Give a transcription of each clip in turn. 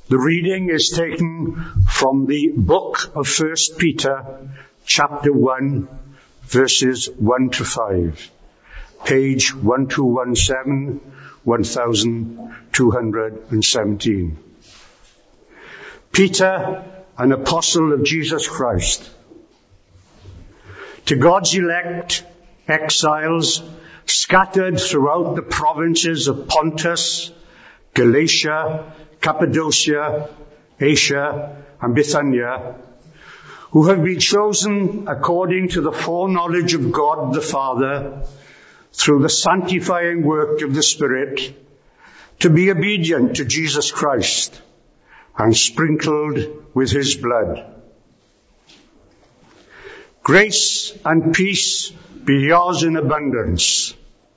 The reading is taken from the book of 1 Peter, chapter 1, verses 1 to 5, page 1217, 1217. Peter, an apostle of Jesus Christ, to God's elect, exiles, scattered throughout the provinces of Pontus, Galatia, Cappadocia, Asia, and Bithynia, who have been chosen according to the foreknowledge of God the Father, through the sanctifying work of the Spirit, to be obedient to Jesus Christ, and sprinkled with his blood. Grace and peace be yours in abundance.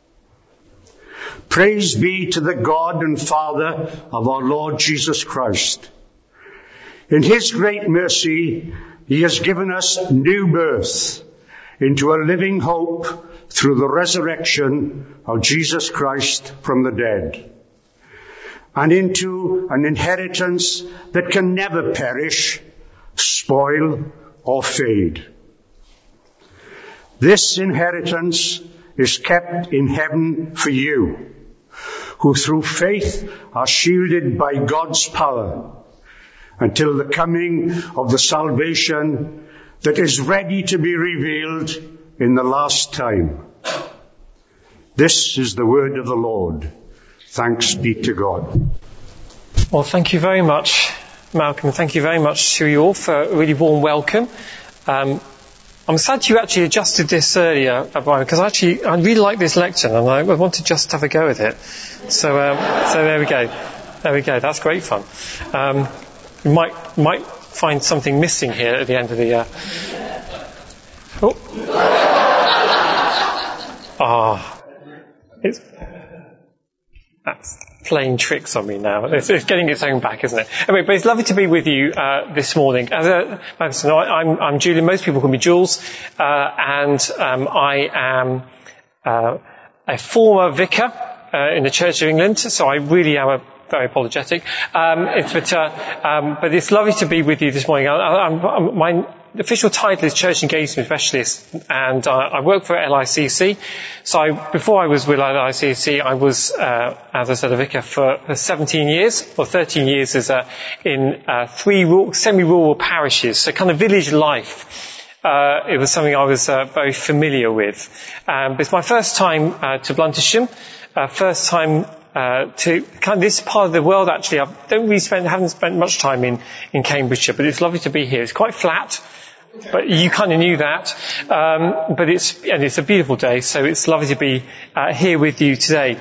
Praise be to the God and Father of our Lord Jesus Christ. In his great mercy, he has given us new birth into a living hope through the resurrection of Jesus Christ from the dead, and into an inheritance that can never perish, spoil, or fade. This inheritance is kept in heaven for you, who through faith are shielded by God's power until the coming of the salvation that is ready to be revealed in the last time. This is the word of the Lord. Thanks be to God. Well, thank you very much, Malcolm. Thank you very much to you all for a really warm welcome. I'm sad you actually adjusted this earlier, Brian, because I really like this lecture and I want to just have a go at it. So there we go. There we go. That's great fun. You might find something missing here at the end of the. That's playing tricks on me now. It's getting its own back, isn't it? Anyway, but it's lovely to be with you this morning. I'm Julian. Most people call me Jules, and I am a former vicar in the Church of England. So I really am very apologetic. But it's lovely to be with you this morning. My official title is Church Engagement Specialist, and I work for LICC. So before I was with LICC, I was, as I said, a vicar for 17 years, or 13 years in 3 semi-rural parishes, so kind of village life. It was something I was very familiar with. But it's my first time to Bluntisham, first time to kind of this part of the world. Actually, I haven't spent much time in Cambridgeshire, but it's lovely to be here. It's quite flat, but you kind of knew that. But it's a beautiful day, so it's lovely to be here with you today.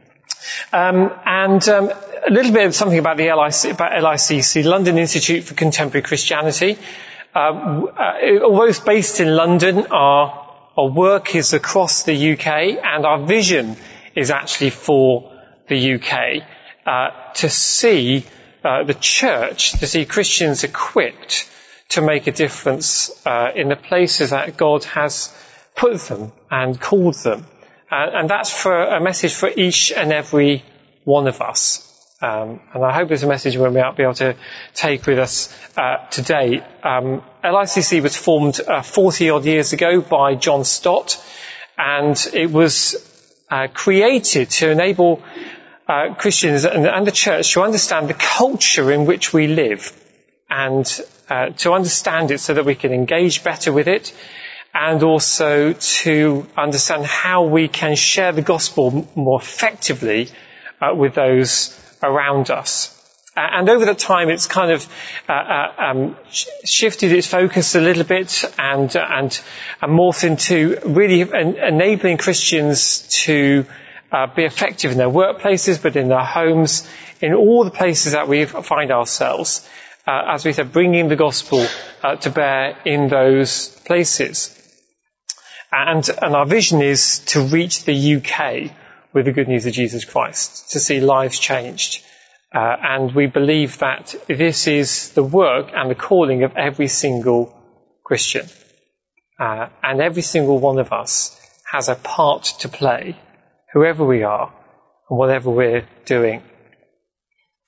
And a little bit of something about the LICC, London Institute for Contemporary Christianity. Although it's based in London, our work is across the UK, and our vision is actually for the UK, to see the church, to see Christians equipped to make a difference in the places that God has put them and called them. And that's for a message for each and every one of us. And I hope it's a message we'll be able to take with us today. LICC was formed 40-odd years ago by John Stott, and it was created to enable Christians and the church to understand the culture in which we live, and to understand it so that we can engage better with it, and also to understand how we can share the gospel more effectively with those around us. And over the time, it's kind of shifted its focus a little bit and morphed into really enabling Christians to be effective in their workplaces, but in their homes, in all the places that we find ourselves, as we said, bringing the gospel to bear in those places. And our vision is to reach the UK with the good news of Jesus Christ, to see lives changed. And we believe that this is the work and the calling of every single Christian. And every single one of us has a part to play, whoever we are and whatever we're doing.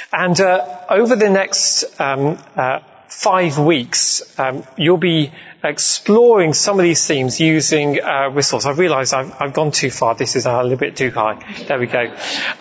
And over the next 5 weeks, you'll be exploring some of these themes using resource. I've realised I've gone too far. This is a little bit too high. There we go.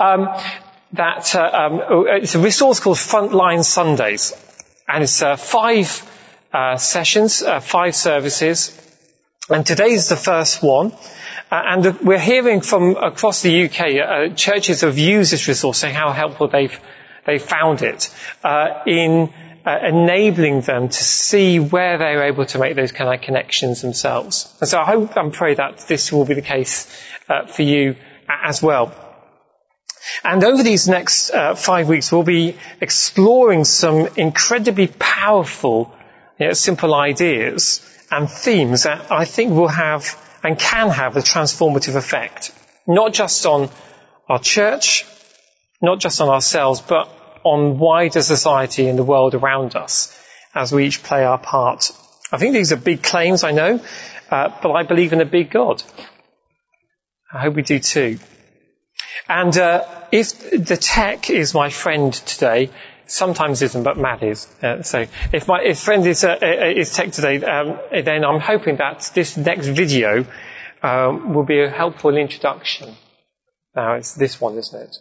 It's a resource called Frontline Sundays, and it's 5 sessions, 5 services. And today's the first one. And we're hearing from across the UK, churches have used this resource, saying how helpful they've found it in enabling them to see where they're able to make those kind of connections themselves. And so I hope and pray that this will be the case for you as well. And over these next 5 weeks, we'll be exploring some incredibly powerful, simple ideas and themes that I think will have and can have a transformative effect, not just on our church, not just on ourselves, but on wider society and the world around us as we each play our part. I think these are big claims, I know, but I believe in a big God. I hope we do too. And if the tech is my friend today, sometimes isn't, but Matt is. So if friend is tech today, then I'm hoping that this next video will be a helpful introduction. Now it's this one, isn't it?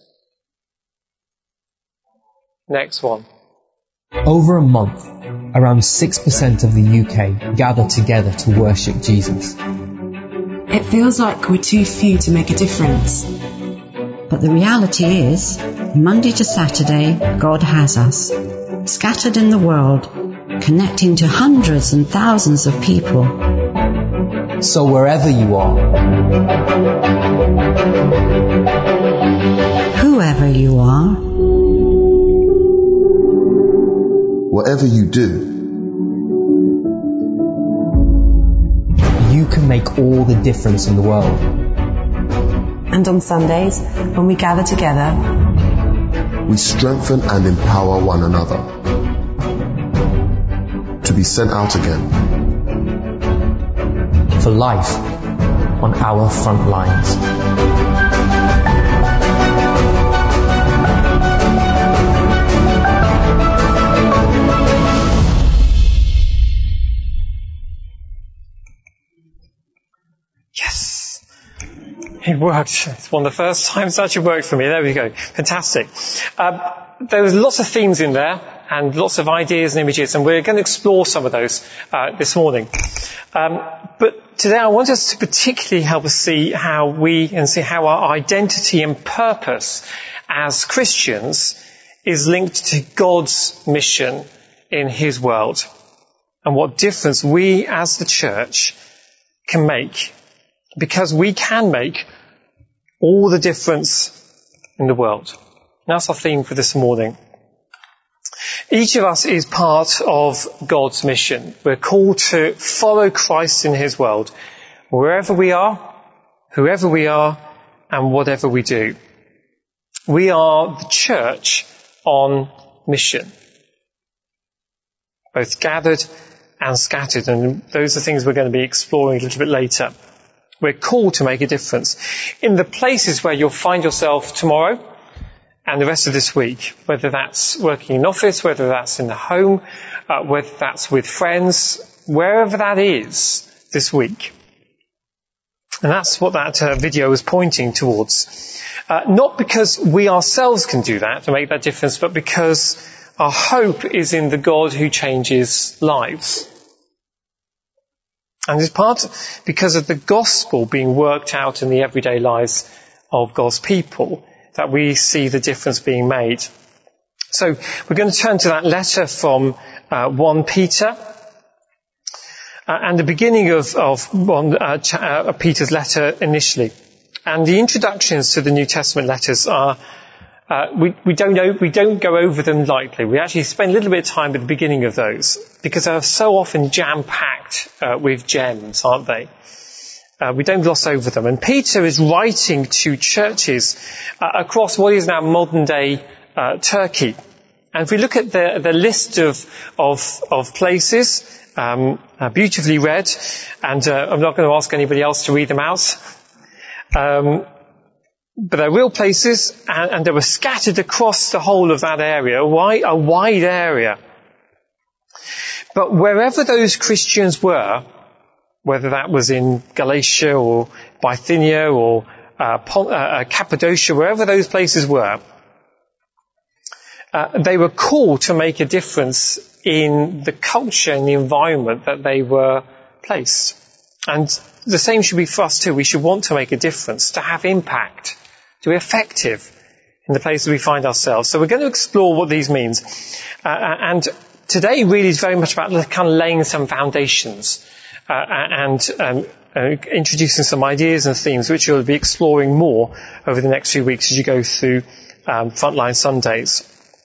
Next one. Over a month, around 6% of the UK gather together to worship Jesus. It feels like we're too few to make a difference. But the reality is, Monday to Saturday, God has us, scattered in the world, connecting to hundreds and thousands of people. So wherever you are, whoever you are, whatever you do, you can make all the difference in the world. And on Sundays, when we gather together, we strengthen and empower one another to be sent out again for life on our front lines. It worked. It's one of the first times it actually worked for me. There we go. Fantastic. There was lots of themes in there and lots of ideas and images, and we're going to explore some of those this morning. But today I want us to particularly help us see how our identity and purpose as Christians is linked to God's mission in His world, and what difference we as the church can make, because we can make all the difference in the world. And that's our theme for this morning. Each of us is part of God's mission. We're called to follow Christ in His world, wherever we are, whoever we are, and whatever we do. We are the church on mission, both gathered and scattered, and those are things we're going to be exploring a little bit later. We're called to make a difference in the places where you'll find yourself tomorrow and the rest of this week, whether that's working in office, whether that's in the home, whether that's with friends, wherever that is this week. And that's what that video was pointing towards. Not because we ourselves can do that to make that difference, but because our hope is in the God who changes lives. And it's part because of the gospel being worked out in the everyday lives of God's people that we see the difference being made. So we're going to turn to that letter from 1 Peter. And the beginning of Peter's letter initially. And the introductions to the New Testament letters are, we don't go over them lightly. We actually spend a little bit of time at the beginning of those because they're so often jam-packed with gems, aren't they? We don't gloss over them. And Peter is writing to churches across what is now modern-day Turkey. And if we look at the list of places, beautifully read, and I'm not going to ask anybody else to read them out. But they're real places, and they were scattered across the whole of that area, a wide area. But wherever those Christians were, whether that was in Galatia or Bithynia or Cappadocia, wherever those places were, they were called to make a difference in the culture and the environment that they were placed. And the same should be for us too. We should want to make a difference, to have impact, to be effective in the places we find ourselves. So we're going to explore what these means. And today really is very much about kind of laying some foundations and introducing some ideas and themes which you'll be exploring more over the next few weeks as you go through Frontline Sundays.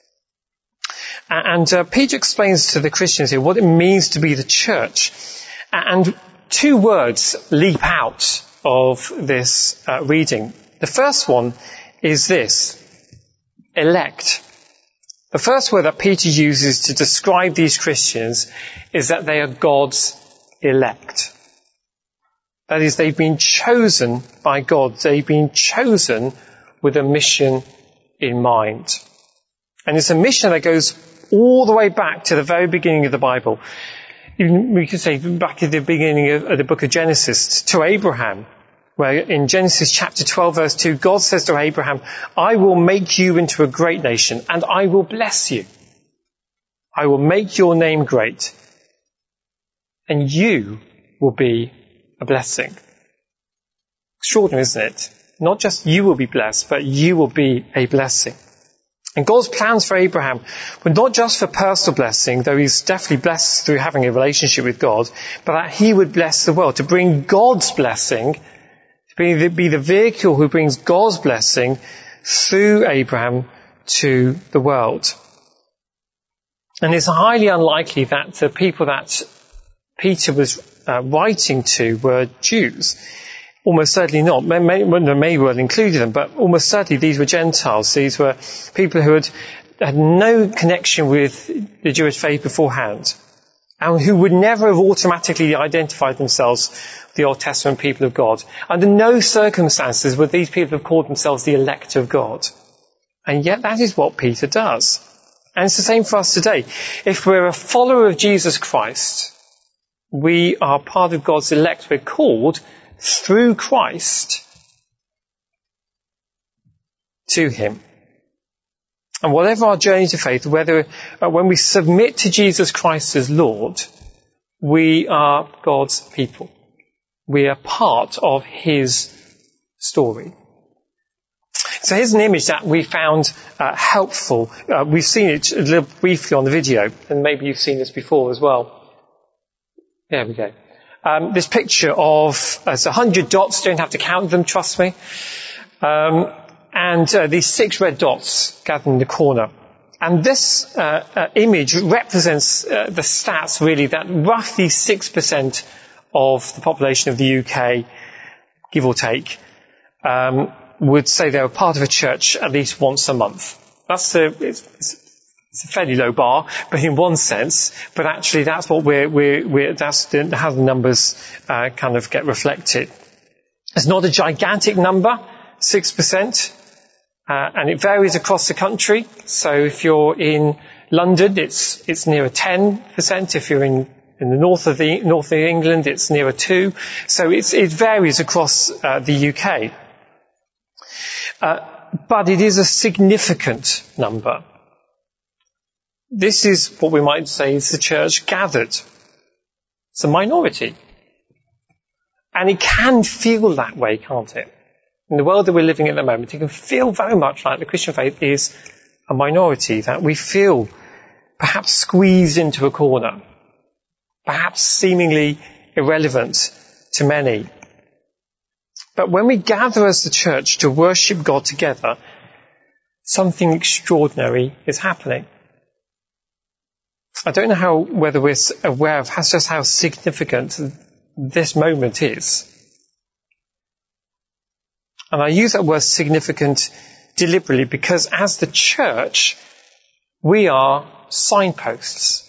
And Peter explains to the Christians here what it means to be the church. And two words leap out of this reading. The first one is this: elect. The first word that Peter uses to describe these Christians is that they are God's elect. That is, they've been chosen by God. They've been chosen with a mission in mind. And it's a mission that goes all the way back to the very beginning of the Bible. Even we could say back at the beginning of the book of Genesis, to Abraham, where in Genesis chapter 12 verse 2, God says to Abraham, I will make you into a great nation and I will bless you. I will make your name great and you will be a blessing. Extraordinary, isn't it? Not just you will be blessed, but you will be a blessing. And God's plans for Abraham were not just for personal blessing, though he's definitely blessed through having a relationship with God, but that he would bless the world, to bring God's blessing, to be the vehicle who brings God's blessing through Abraham to the world. And it's highly unlikely that the people that Peter was writing to were Jews. Almost certainly not. They may well include them, but almost certainly these were Gentiles. These were people who had no connection with the Jewish faith beforehand, and who would never have automatically identified themselves with the Old Testament people of God. Under no circumstances would these people have called themselves the elect of God. And yet that is what Peter does. And it's the same for us today. If we're a follower of Jesus Christ, we are part of God's elect. We're called through Christ to him. And whatever our journey to faith, whether when we submit to Jesus Christ as Lord, we are God's people. We are part of his story. So here's an image that we found helpful. We've seen it a little briefly on the video, and maybe you've seen this before as well. There we go. This picture of, it's 100 dots, don't have to count them, trust me. And these 6 red dots gathered in the corner. And this image represents the stats, really, that roughly 6% of the population of the UK, give or take, would say they were part of a church at least once a month. It's a fairly low bar, but in one sense, but actually that's what that's how the numbers kind of get reflected. It's not a gigantic number, 6%, and it varies across the country. So if you're in London, it's nearer 10%. If you're in the north of England, it's nearer 2%. So it varies across the UK. But it is a significant number. This is what we might say is the church gathered. It's a minority. And it can feel that way, can't it? In the world that we're living in at the moment, it can feel very much like the Christian faith is a minority, that we feel perhaps squeezed into a corner, perhaps seemingly irrelevant to many. But when we gather as the church to worship God together, something extraordinary is happening. I don't know whether we're aware of just how significant this moment is. And I use that word significant deliberately because as the church, we are signposts.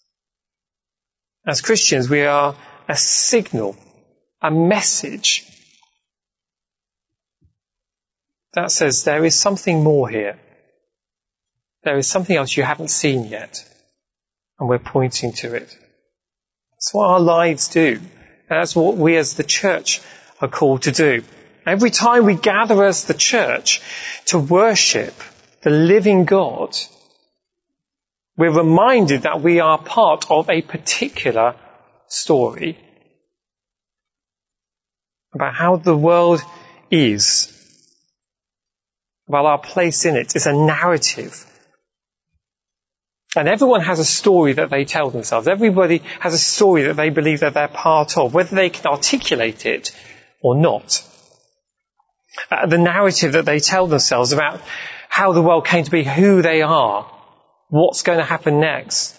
As Christians, we are a signal, a message that says there is something more here. There is something else you haven't seen yet, and we're pointing to it. That's what our lives do. And that's what we as the church are called to do. Every time we gather as the church to worship the living God, we're reminded that we are part of a particular story about how the world is, about our place in it. It's a narrative. And everyone has a story that they tell themselves. Everybody has a story that they believe that they're part of, whether they can articulate it or not. The narrative that they tell themselves about how the world came to be, who they are, what's going to happen next.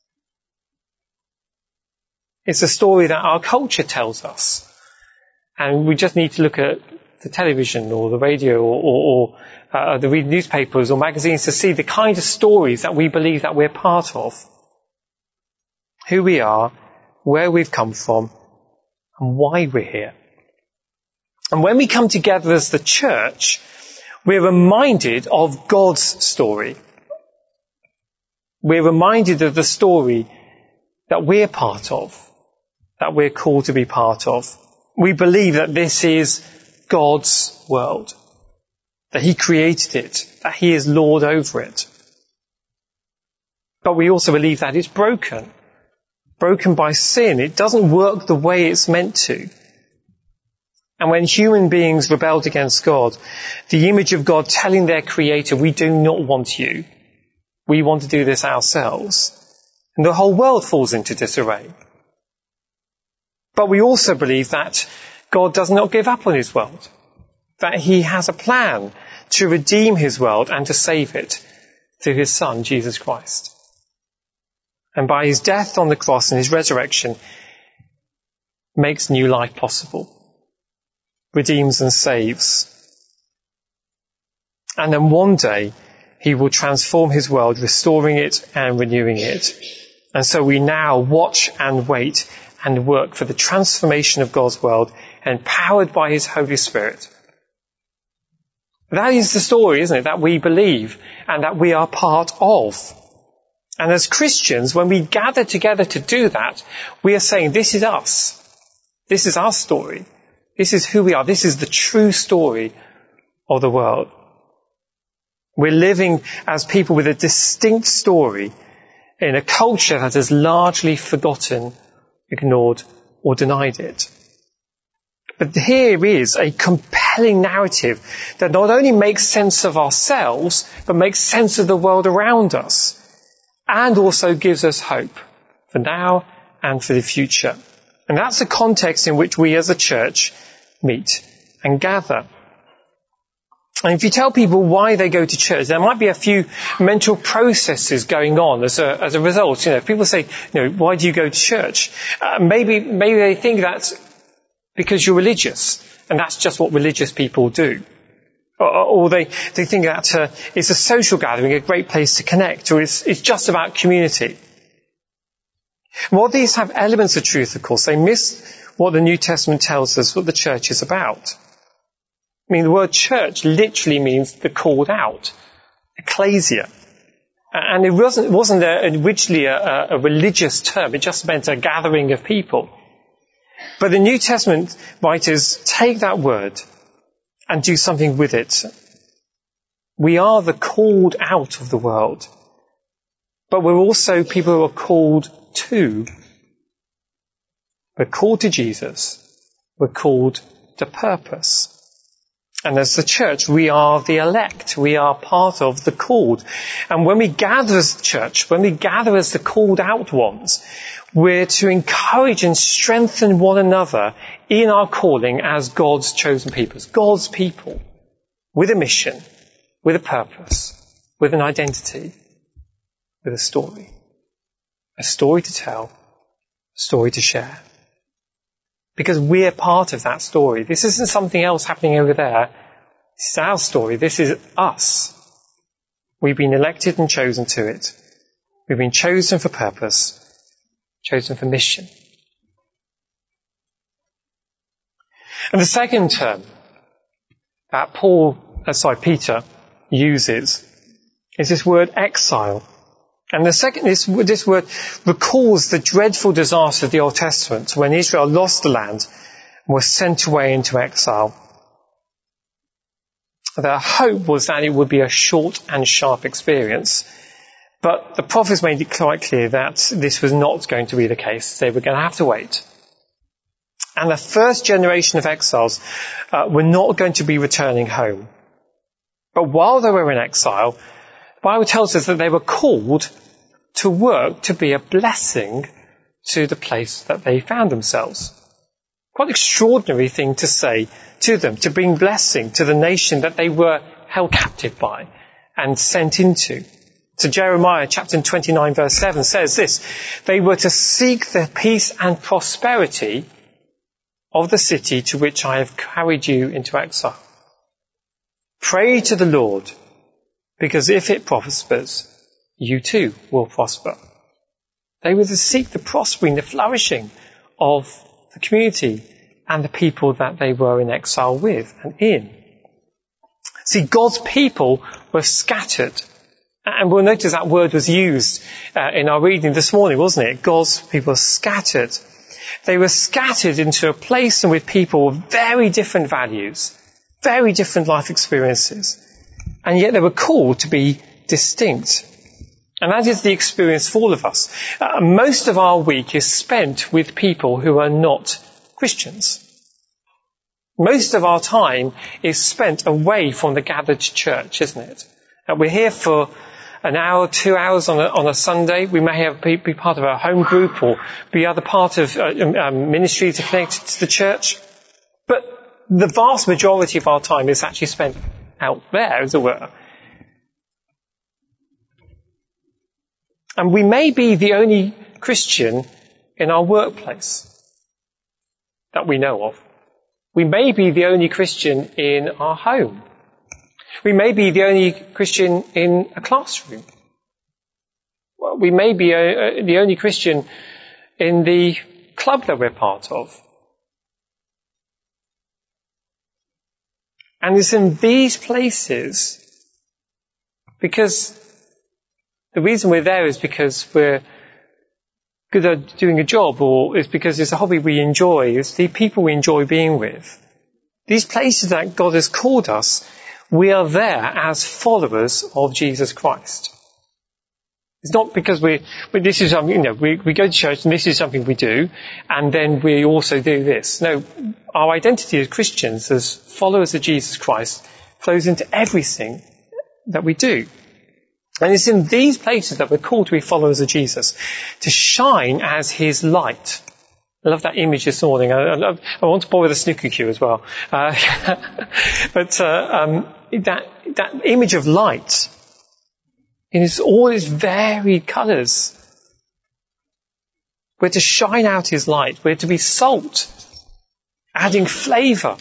It's a story that our culture tells us. And we just need to look at the television or the radio or the read newspapers or magazines to see the kind of stories that we believe that we're part of. Who we are, where we've come from, and why we're here. And when we come together as the church, we're reminded of God's story. We're reminded of the story that we're part of, that we're called to be part of. We believe that this is God's world, that He created it, that He is Lord over it. But we also believe that it's broken by sin. It doesn't work the way it's meant to. And when human beings rebelled against God, the image of God telling their Creator, we do not want you. We want to do this ourselves. And the whole world falls into disarray. But we also believe that God does not give up on His world. That He has a plan to redeem His world and to save it through His Son, Jesus Christ. And by His death on the cross and His resurrection, makes new life possible. Redeems and saves. And then one day, He will transform His world, restoring it and renewing it. And so we now watch and wait and work for the transformation of God's world, empowered by His Holy Spirit. That is the story, isn't it, that we believe and that we are part of. And as Christians, when we gather together to do that, we are saying, this is us. This is our story. This is who we are. This is the true story of the world. We're living as people with a distinct story in a culture that has largely forgotten, ignored, or denied it. But here is a compelling narrative that not only makes sense of ourselves, but makes sense of the world around us, and also gives us hope for now and for the future. And that's the context in which we as a church meet and gather. And if you tell people why they go to church, there might be a few mental processes going on as a result. You know, if people say, why do you go to church? Maybe they think that's because you're religious, and that's just what religious people do. Or they think that it's a social gathering, a great place to connect, or it's just about community. While these have elements of truth, of course, they miss what the New Testament tells us what the church is about. I mean, the word church literally means the called out, ecclesia. And it wasn't originally a religious term, it just meant a gathering of people. But the New Testament writers take that word and do something with it. We are the called out of the world, but we're also people who are called to. We're called to Jesus. We're called to purpose. And as the church, we are the elect. We are part of the called. And when we gather as the church, when we gather as the called out ones, we're to encourage and strengthen one another in our calling as God's chosen people, as God's people, with a mission, with a purpose, with an identity, with a story to tell, a story to share. Because we're part of that story. This isn't something else happening over there. This is our story. This is us. We've been elected and chosen to it. We've been chosen for purpose, chosen for mission. And the second term that Paul Peter uses is this word exile. And the second, this word recalls the dreadful disaster of the Old Testament when Israel lost the land and was sent away into exile. Their hope was that it would be a short and sharp experience. But the prophets made it quite clear that this was not going to be the case. They were going to have to wait. And the first generation of exiles were not going to be returning home. But while they were in exile, the Bible tells us that they were called to work to be a blessing to the place that they found themselves. Quite an extraordinary thing to say to them, to bring blessing to the nation that they were held captive by and sent into. So Jeremiah chapter 29 verse 7 says this: they were to seek the peace and prosperity of the city to which I have carried you into exile. Pray to the Lord, because if it prospers, you too will prosper. They were to seek the prospering, the flourishing of the community and the people that they were in exile with and in. See, God's people were scattered. And we'll notice that word was used in our reading this morning, wasn't it? God's people were scattered. They were scattered into a place and with people with very different values, very different life experiences. And yet they were called to be distinct. And that is the experience for all of us. Most of our week is spent with people who are not Christians. Most of our time is spent away from the gathered church, isn't it? We're here for an hour, 2 hours on a Sunday. We may be part of a home group or be other part of ministry to connect to the church. But the vast majority of our time is actually spent out there, as it were. And we may be the only Christian in our workplace that we know of. We may be the only Christian in our home. We may be the only Christian in a classroom. Well, we may be the only Christian in the club that we're part of. And it's in these places, because the reason we're there is because we're good at doing a job, or it's because it's a hobby we enjoy, it's the people we enjoy being with. These places that God has called us, we are there as followers of Jesus Christ. It's not because this is something, we go to church and this is something we do, and then we also do this. No, our identity as Christians, as followers of Jesus Christ, flows into everything that we do. And it's in these places that we're called to be followers of Jesus, to shine as his light. I love that image this morning. I want to borrow the snooker cue as well. But that image of light in all its varied colours. We're to shine out his light. We're to be salt, adding flavour.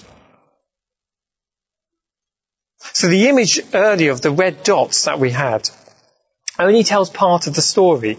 So the image earlier of the red dots that we had only tells part of the story.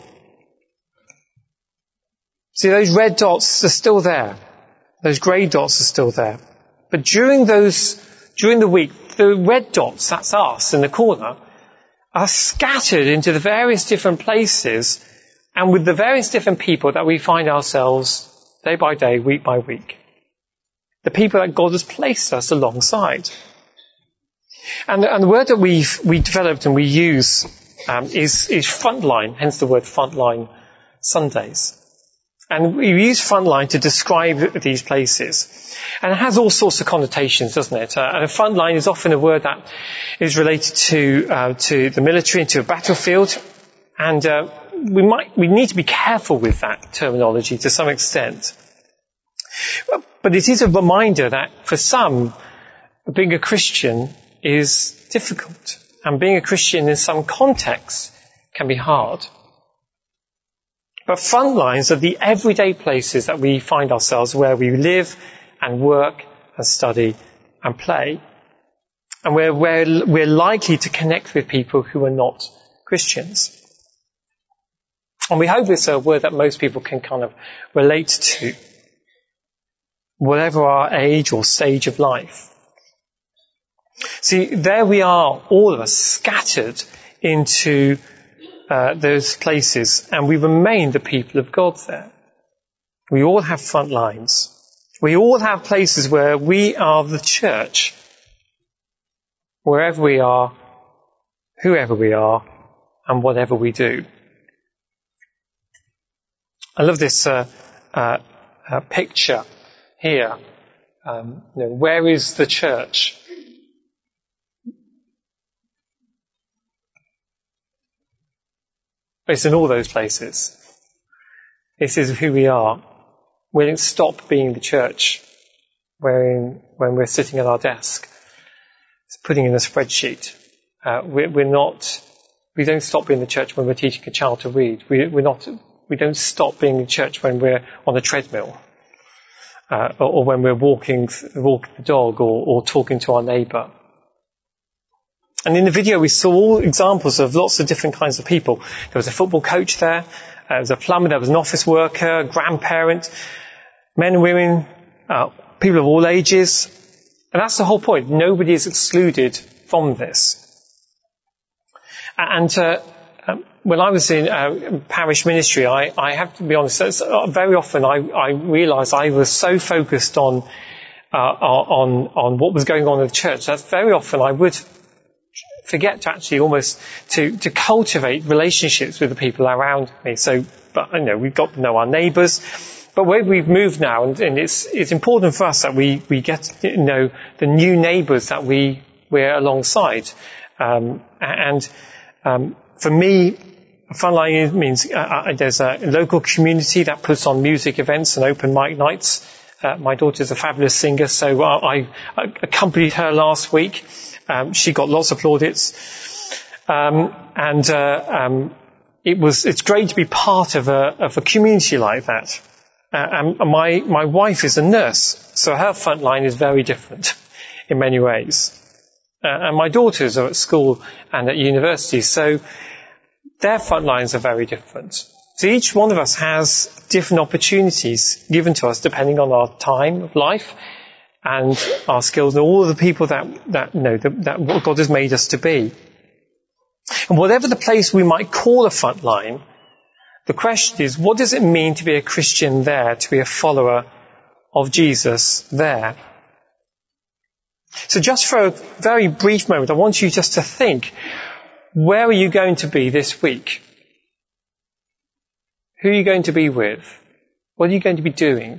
See, those red dots are still there. Those grey dots are still there. But during the week, the red dots, that's us in the corner, are scattered into the various different places and with the various different people that we find ourselves day by day, week by week. The people that God has placed us alongside. And the word that we developed and we use is frontline, hence the word frontline Sundays. And we use frontline to describe these places. And it has all sorts of connotations, doesn't it? And a frontline is often a word that is related to the military and to a battlefield. And we need to be careful with that terminology to some extent. But it is a reminder that for some, being a Christian is difficult. And being a Christian in some contexts can be hard. But front lines are the everyday places that we find ourselves, where we live and work and study and play. And where we're likely to connect with people who are not Christians. And we hope it's a word that most people can kind of relate to, whatever our age or stage of life. See, there we are, all of us, scattered into those places, and we remain the people of God there. We all have front lines. We all have places where we are the church. Wherever we are, whoever we are, and whatever we do. I love this picture here. Where is the church? It's in all those places. This is who we are. We don't stop being the church when we're sitting at our desk, putting in a spreadsheet. We don't stop being the church when we're teaching a child to read. We don't stop being the church when we're on a treadmill, or when we're walking the dog, or talking to our neighbour. And in the video we saw all examples of lots of different kinds of people. There was a football coach there, there was a plumber, there was an office worker, a grandparent, men and women, people of all ages. And that's the whole point. Nobody is excluded from this. And when I was in parish ministry, I have to be honest, very often I realised I was so focused on what was going on in the church that very often I would forget to actually almost to cultivate relationships with the people around me. But we've got to know our neighbours. But where we've moved now, and it's important for us that we get to know the new neighbours that we're alongside. For me, Frontline means there's a local community that puts on music events and open mic nights. My daughter's a fabulous singer, so I accompanied her last week. She got lots of plaudits. It's great to be part of a community like that. And my wife is a nurse, so her front line is very different in many ways. And my daughters are at school and at university, so their front lines are very different. So each one of us has different opportunities given to us depending on our time of life and our skills and all of the people that what God has made us to be. And whatever the place we might call a front line, the question is, what does it mean to be a Christian there, to be a follower of Jesus there? So just for a very brief moment, I want you just to think, where are you going to be this week? Who are you going to be with? What are you going to be doing?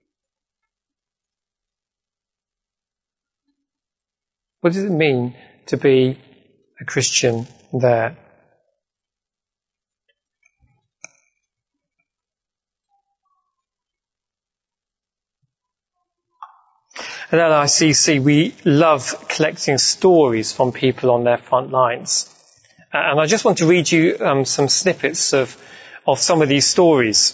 What does it mean to be a Christian there? At LICC, we love collecting stories from people on their front lines. And I just want to read you some snippets of some of these stories.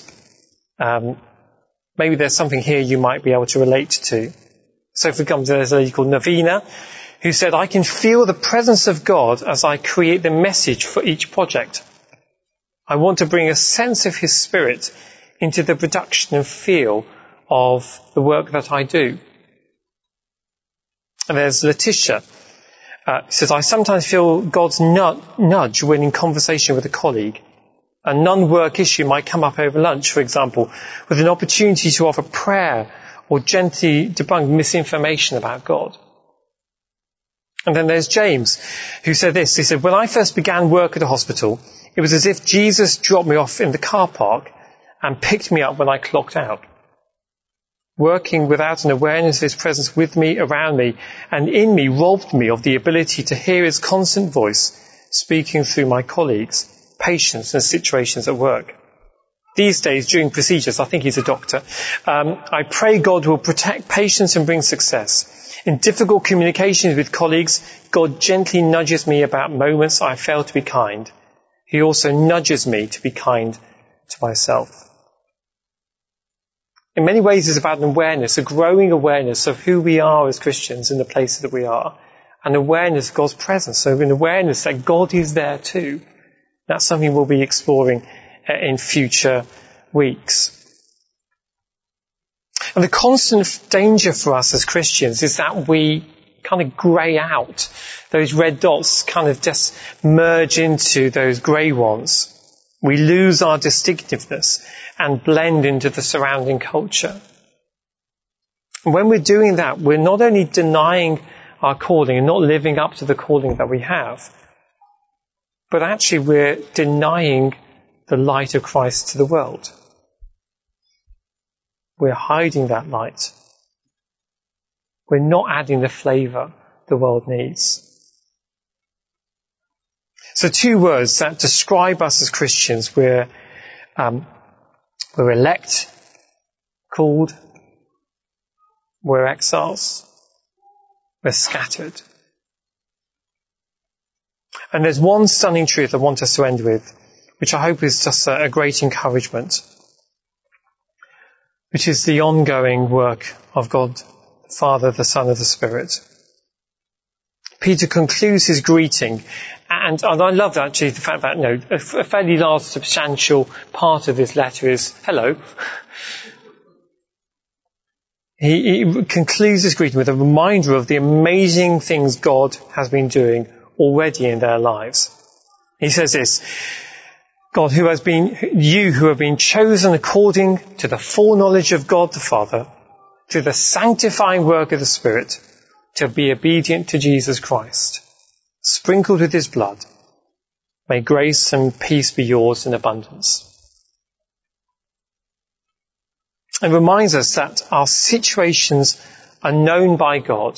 Maybe there's something here you might be able to relate to. So for example, there's a lady called Navina who said, "I can feel the presence of God as I create the message for each project. I want to bring a sense of His Spirit into the production and feel of the work that I do." And there's Letitia. Says, "I sometimes feel God's nudge when in conversation with a colleague. A non-work issue might come up over lunch, for example, with an opportunity to offer prayer or gently debunk misinformation about God." And then there's James, who said this. He said, "When I first began work at a hospital, it was as if Jesus dropped me off in the car park and picked me up when I clocked out. Working without an awareness of His presence with me, around me, and in me robbed me of the ability to hear His constant voice speaking through my colleagues, patients and situations at work. These days, during procedures," I think he's a doctor, "I pray God will protect patients and bring success. In difficult communications with colleagues, God gently nudges me about moments I fail to be kind. He also nudges me to be kind to myself." In many ways, it's about an awareness, a growing awareness of who we are as Christians in the places that we are, an awareness of God's presence, so an awareness that God is there too. That's something we'll be exploring in future weeks. And the constant danger for us as Christians is that we kind of grey out. Those red dots kind of just merge into those grey ones. We lose our distinctiveness and blend into the surrounding culture. And when we're doing that, we're not only denying our calling and not living up to the calling that we have, but actually we're denying the light of Christ to the world. We're hiding that light. We're not adding the flavour the world needs. So 2 words that describe us as Christians. We're elect, called. We're exiles. We're scattered. And there's one stunning truth I want us to end with, which I hope is just a great encouragement, which is the ongoing work of God, the Father, the Son, and the Spirit. Peter concludes his greeting, and I love actually the fact that, a fairly large, substantial part of this letter is hello. He concludes his greeting with a reminder of the amazing things God has been doing already in their lives. He says this: God, you who have been chosen according to the foreknowledge of God the Father, to the sanctifying work of the Spirit, to be obedient to Jesus Christ, sprinkled with his blood, may grace and peace be yours in abundance. It reminds us that our situations are known by God.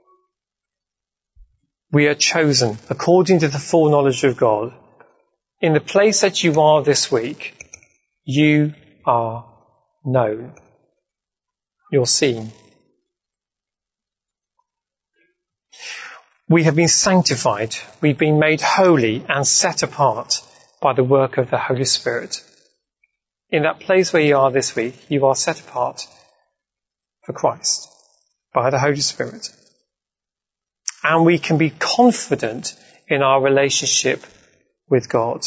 We are chosen according to the foreknowledge of God. In the place that you are this week, you are known. You're seen. We have been sanctified. We've been made holy and set apart by the work of the Holy Spirit. In that place where you are this week, you are set apart for Christ by the Holy Spirit. And we can be confident in our relationship with God.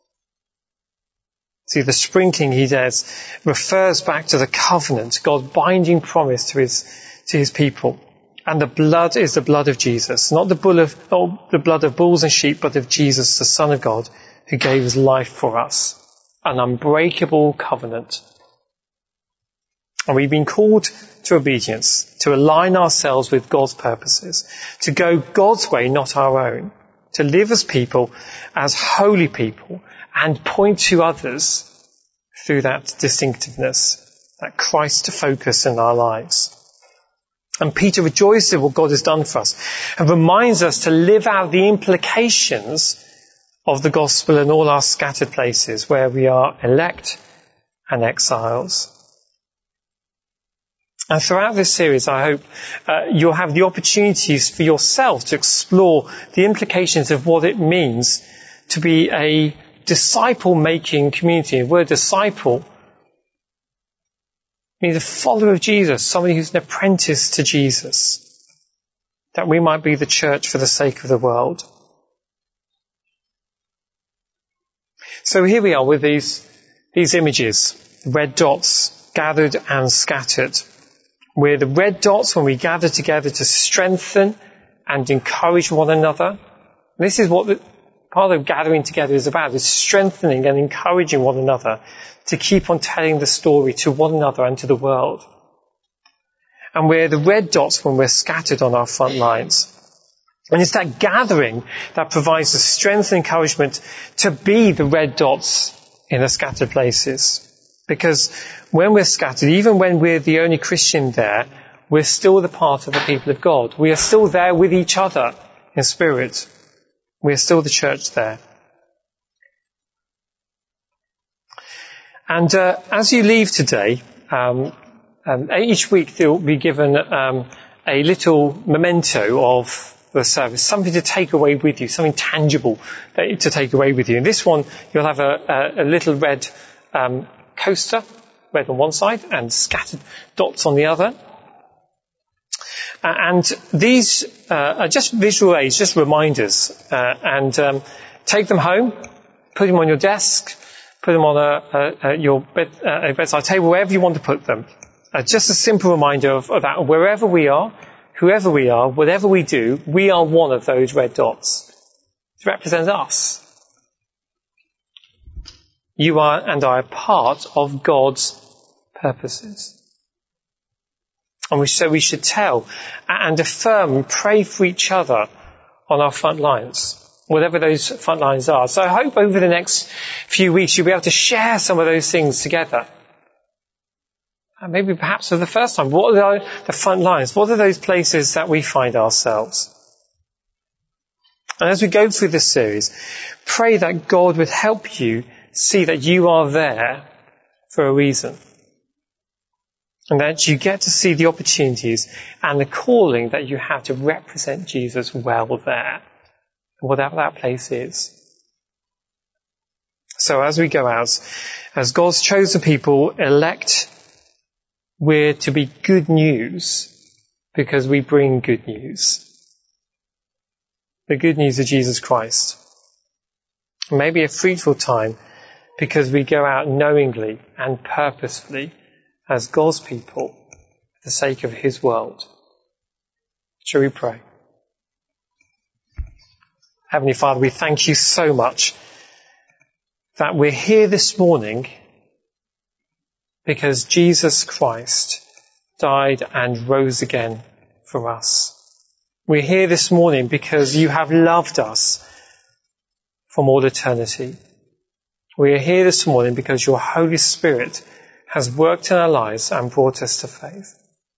See, the sprinkling, he says, refers back to the covenant, God's binding promise to his people. And the blood is the blood of Jesus, not the blood of bulls and sheep, but of Jesus, the Son of God, who gave his life for us. An unbreakable covenant. And we've been called to obedience, to align ourselves with God's purposes, to go God's way, not our own, to live as people, as holy people, and point to others through that distinctiveness, that Christ focus in our lives. And Peter rejoices in what God has done for us and reminds us to live out the implications of the gospel in all our scattered places where we are elect and exiles. And throughout this series, I hope you'll have the opportunities for yourself to explore the implications of what it means to be a disciple-making community. The word disciple means a follower of Jesus, somebody who's an apprentice to Jesus, that we might be the church for the sake of the world. So here we are with these images, red dots, gathered and scattered. We're the red dots when we gather together to strengthen and encourage one another. This is what part of gathering together is about, is strengthening and encouraging one another to keep on telling the story to one another and to the world. And we're the red dots when we're scattered on our front lines. And it's that gathering that provides the strength and encouragement to be the red dots in the scattered places. Because when we're scattered, even when we're the only Christian there, we're still the part of the people of God. We are still there with each other in spirit. We are still the church there. And as you leave today, each week you'll be given a little memento of the service, something to take away with you, something tangible to take away with you. In this one, you'll have a little red coaster, red on one side and scattered dots on the other. And these are just visual aids, just reminders. And take them home, put them on your desk, put them on your bedside table, wherever you want to put them. Just a simple reminder of that, wherever we are, whoever we are, whatever we do, we are one of those red dots. It represents us. You are and I are part of God's purposes. And so we should tell and affirm and pray for each other on our front lines, whatever those front lines are. So I hope over the next few weeks you'll be able to share some of those things together. And maybe perhaps for the first time, what are the front lines? What are those places that we find ourselves? And as we go through this series, pray that God would help you see that you are there for a reason. And that you get to see the opportunities and the calling that you have to represent Jesus well there, whatever that place is. So as we go out, as God's chosen people, elect, we're to be good news because we bring good news. The good news of Jesus Christ. Maybe a fruitful time because we go out knowingly and purposefully as God's people for the sake of his world. Shall we pray? Heavenly Father, we thank you so much that we're here this morning because Jesus Christ died and rose again for us. We're here this morning because you have loved us from all eternity. We are here this morning because your Holy Spirit has worked in our lives and brought us to faith.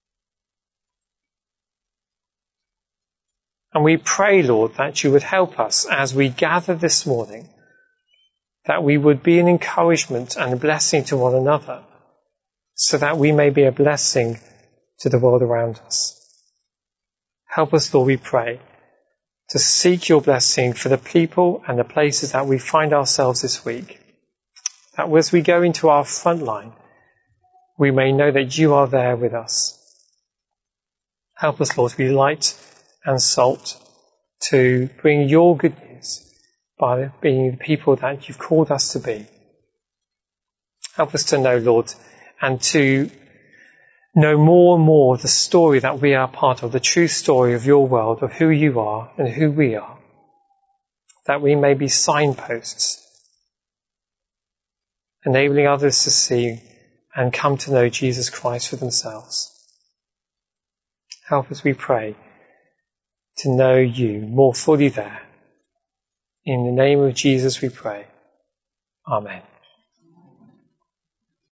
And we pray, Lord, that you would help us as we gather this morning, that we would be an encouragement and a blessing to one another, so that we may be a blessing to the world around us. Help us, Lord, we pray, to seek your blessing for the people and the places that we find ourselves this week. That as we go into our front line, we may know that you are there with us. Help us, Lord, to be light and salt, to bring your good news by being the people that you've called us to be. Help us to know, Lord, and to know more and more the story that we are part of, the true story of your world, of who you are and who we are, that we may be signposts, enabling others to see and come to know Jesus Christ for themselves. Help us, we pray, to know you more fully there. In the name of Jesus we pray. Amen.